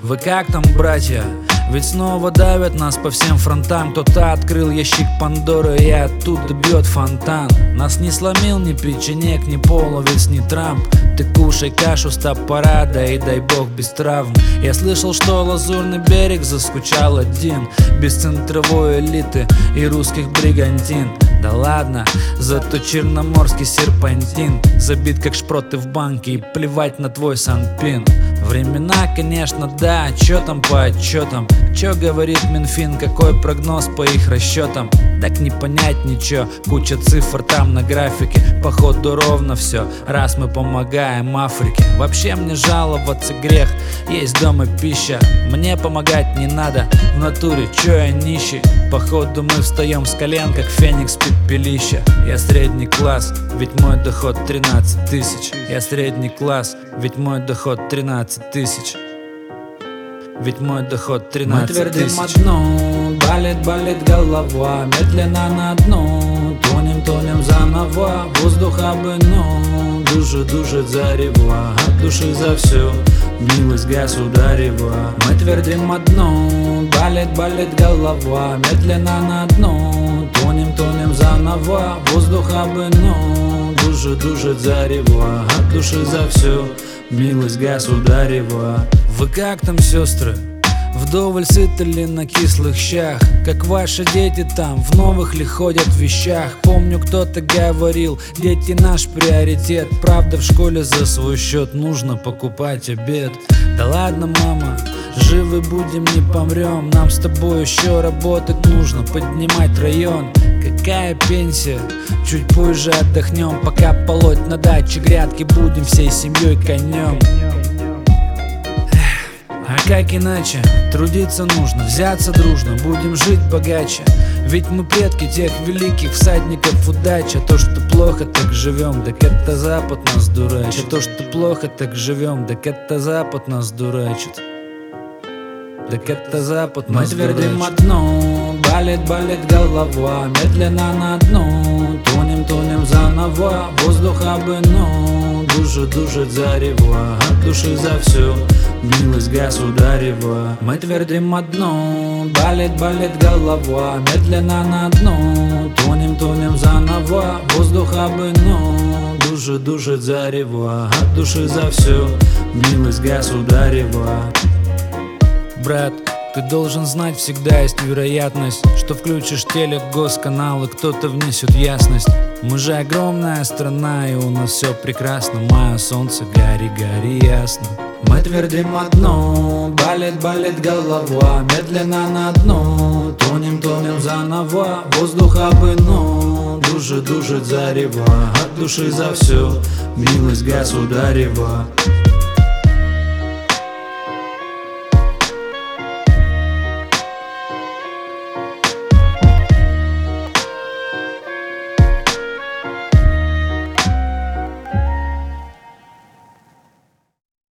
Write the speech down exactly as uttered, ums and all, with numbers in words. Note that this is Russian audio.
Вы как там, братья? Ведь снова давят нас по всем фронтам. Кто-то открыл ящик Пандоры, и оттуда бьет фонтан. Нас не сломил ни печенек, ни половец, ни Трамп. Ты кушай кашу с топорада и дай бог без травм. Я слышал, что Лазурный берег заскучал один, без центровой элиты и русских бригантин. Да ладно, зато черноморский серпантин забит как шпроты в банке, и плевать на твой санпин. Времена, конечно, да, чё там по отчетам? Чё говорит Минфин, какой прогноз по их расчетам? Так не понять ничего, куча цифр там на графике. Походу ровно все, раз мы помогаем Африке. Вообще мне жаловаться грех, есть дома пища. Мне помогать не надо, в натуре, чё я нищий? Походу мы встаем с колен, как феникс пепелища. Я средний класс, ведь мой доход тринадцать тысяч. Я средний класс, ведь мой доход тринадцать тысяч. Ведь мой доход тринадцать тысяч. Мы твердим одно, болит, болит голова. Медленно на дно, тонем, тонем заново. Воздуха бы, но душа душит зарево. От души за все, милость государева. Мы твердим одно, болит, болит голова. Медленно на дно, тонем, тонем заново. Воздуха бы, но душа душит зарево. От души за все, милость государева. Вы как там, сестры? Вдоволь сыты ли на кислых щах? Как ваши дети там, в новых ли ходят вещах? Помню, кто-то говорил, дети наш приоритет. Правда, в школе за свой счет нужно покупать обед. Да ладно, мама, живы будем, не помрем. Нам с тобой еще работать нужно, поднимать район. Какая пенсия? Чуть позже отдохнем, пока полоть на даче грядки будем всей семьей конем. А как иначе? Трудиться нужно, взяться дружно, будем жить богаче. Ведь мы предки тех великих всадников удачи. А то, что плохо, так живем, так это Запад нас дурачит. А то, что плохо, так живем, так это Запад нас дурачит. Так это Запад нас дурачит. Мы твердим одно, болит, болит голова. Медленно на дно, тонем, тонем заново. Воздуха бы, но душа душит зарево. От души за все, милость государева. Мы твердим одно, болит, болит голова. Медленно на дно, тонем, тонем заново. Воздуха бы, но душа душит зарево. От души за все, милость государева. Брат, ты должен знать, всегда есть вероятность, что включишь телек, госканал, и кто-то внесет ясность. Мы же огромная страна, и у нас все прекрасно. Мое солнце, гори, гори ясно. Мы твердим одно, болит, болит голова. Медленно на дно, тонем, тонем заново. Воздуха бы, но душа душит зарево. От души за все, милость государева.